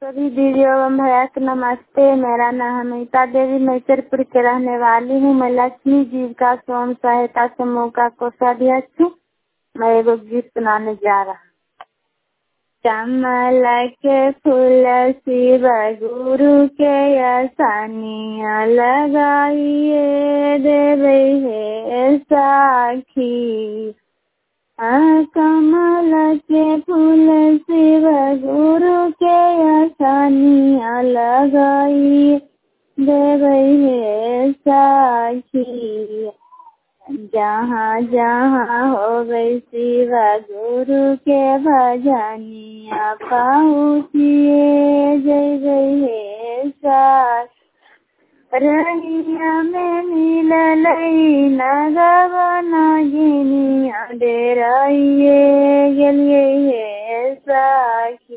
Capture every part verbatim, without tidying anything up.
सभी दीदी एवं भैया को नमस्ते। मेरा नाम अमिता देवी मैसरपुर के रहने वाली हूँ। मैं लक्ष्मी जीविका स्वयं सहायता समूह का कोषाध्यक्ष हूँ। मैं एगो गीत सुनाने जा रहा हूँ। कमल के फूल शिव गुरु के आसानिया लगाइए देवे है साखी। कमल के फूल शिव गुरु के आसानिया लगाई देवे है साखी। जहाँ जहाँ हो गई शिव गुरु के भजनिया पहुँचिए जय गई है साखी। रहिया में मिलल नगवना गिनिया डेराइए गेलिए हे साखी।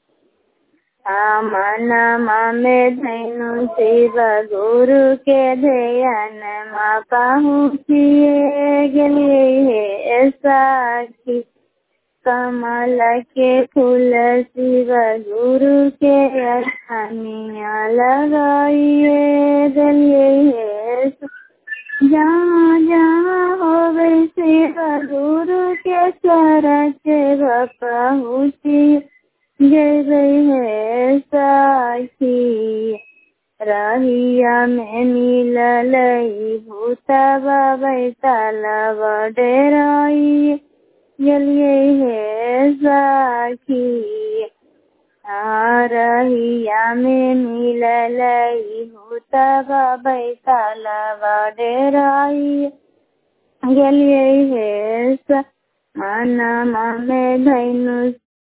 मनमा में धैनु शिव गुरु के ध्यान मा पहुँचिए गेलिए हे साखी। कमल के फूल शिव गुरु के अस्थानिया लगाइए गलिए है। जहाँ जहाँ हो गई शिव गुरु के चरण के पहुँची जय गई है साखी। रहिया में मिलल भूतवा बैतलव डेराई गलिए है साखी। रहिया में मिलल भूतवा बैतलव डेराई गलिए है सा। मनमा में धैनु